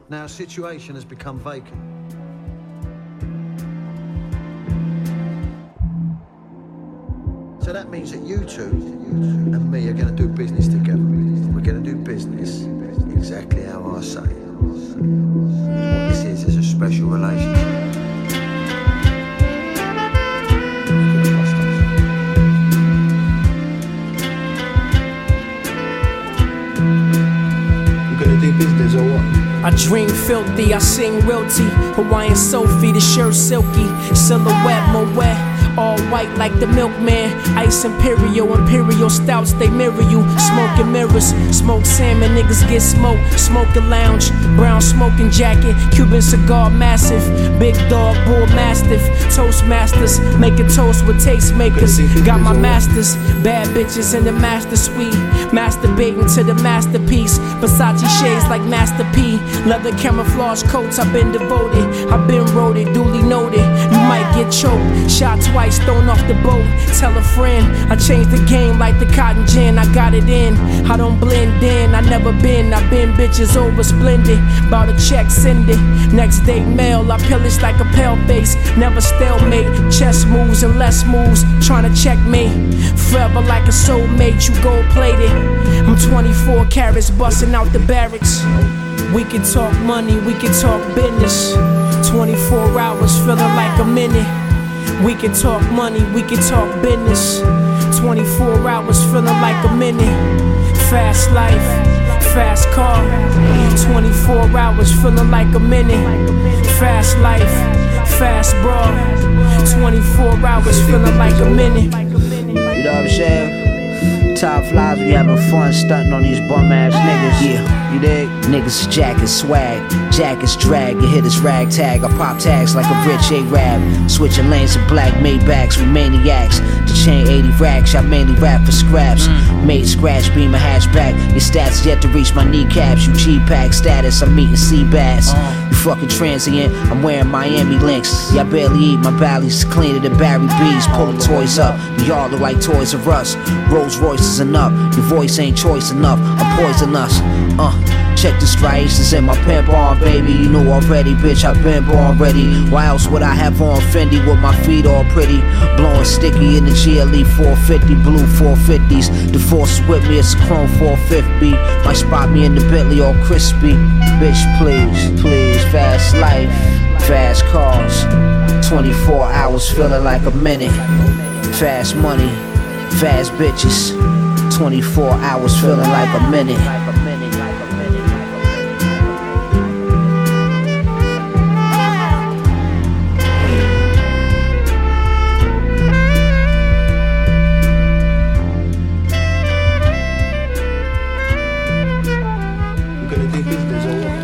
Now a situation has become vacant. So that means that you two and me are going to do business together. We're going to do business exactly how I say. What this is a special relationship. We're going to do business or what? I dream filthy, I sing realty. Hawaiian Sophie, the shirt silky. Silhouette, Moet. All white like the milkman. Ice Imperial stouts, they mirror you. Smoking mirrors, smoke salmon, niggas get smoked. Smoking lounge, brown smoking jacket. Cuban cigar massive. Big dog, bull mastiff. Toastmasters, making toast with tastemakers. Got my masters, bad bitches in the master suite. Masturbating to the masterpiece. Versace shades like Master P. Leather camouflage coats, I've been devoted. I've been wrote it, duly noted. You might get choked, shot twice. Thrown off the boat, tell a friend I changed the game like the cotton gin. I got it in, I don't blend in. I never been, I've been bitches over splendid. Bout a check, send it. Next day mail, I pillage like a pale face. Never stalemate, chess moves and less moves. Tryna checkmate, forever like a soulmate. You gold plated. I'm 24 carats busting out the barracks. We can talk money, we can talk business. 24 hours feeling like a minute. We can talk money, we can talk business. 24 hours feeling like a minute. Fast life, fast car. 24 hours feeling like a minute. Fast life, fast bra. 24 hours feeling like a minute. You know what I'm saying? Top flies, we having fun stunting on these bum ass niggas. Yeah, you dig? Niggas jackets swag, jackets drag. You hit us ragtag, I pop tags like a rich A-Rab. Switching lanes to black Maybachs, we maniacs. The chain 80 racks, I mainly rap for scraps. Made scratch, beam a hatchback. Your stats yet to reach my kneecaps. You G-Pack status, I'm eating sea bass. You fucking transient, I'm wearing Miami links. Y'all barely eat, my belly's cleaner than Barry B's. Pulling toys up, we all look like Toys R Us. Rolls Royce is enough, your voice ain't choice enough. I'm poisonous, check the striations in my pimp on, baby. You know already, bitch, I've been born ready. Why else would I have on Fendi with my feet all pretty? Blowing sticky in the GLE 450, blue 450s. The force is with me, it's a chrome 450. Might spot me in the Bentley all crispy. Bitch, please, please, fast life, fast cars. 24 hours feeling like a minute. Fast money, fast bitches. 24 hours feeling like a minute. We're gonna do business or what?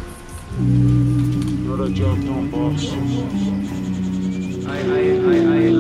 Not a job, no boss. I